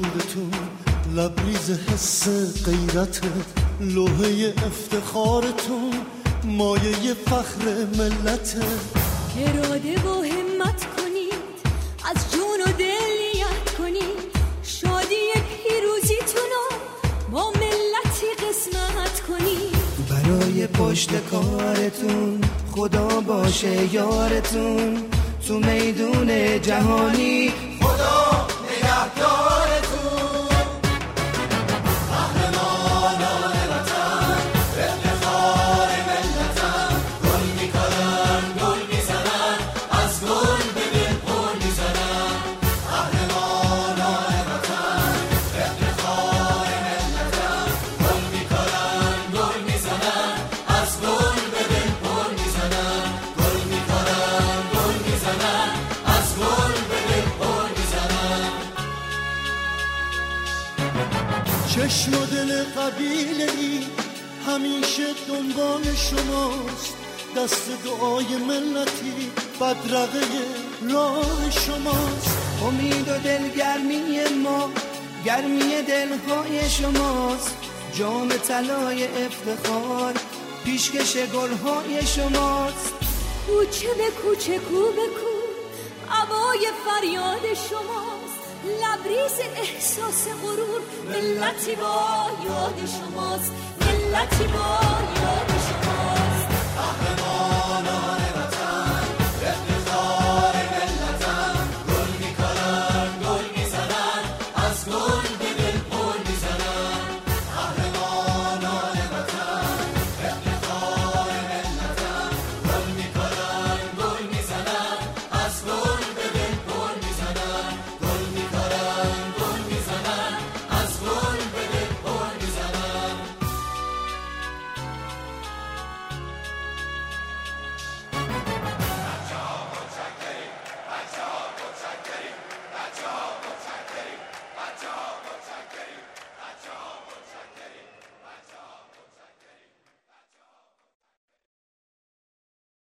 وجودتون، لبریز حس غیرت، لوحه افتخارتون، مایه فخر ملت. اراده و همت کنید، از جون و دل نیت کنید، شادی پیروزیتونو با ملتی قسمت کنید. برای پشت کارتون خدا باشه یارتون، تو میدون جهانی خدا نگهدارتون. قهرمانان وطن افتخار ملتن، گل میکنن گل میزنن، از گل به دل پر میزنن. قهرمانان وطن افتخار ملتن، گل میکنن گل میزنن، از گل به دل پر میزنن. گل میکنن گل میزنن، از گل به دل پر میزنن. چشم و دل قبیله ای همیشه دنبال شماست، دست دعای ملتی بدرقه راه شماست. امید و دلگرمی ما گرمی دلهای شماست، جام طلای افتخار پیشکش گلهای شماست. کوچه به کوچه کو به کو هوای فریاد شماست، لبریز احساس غرور ملتی با یاد شماست، ملتی با یاد شماست.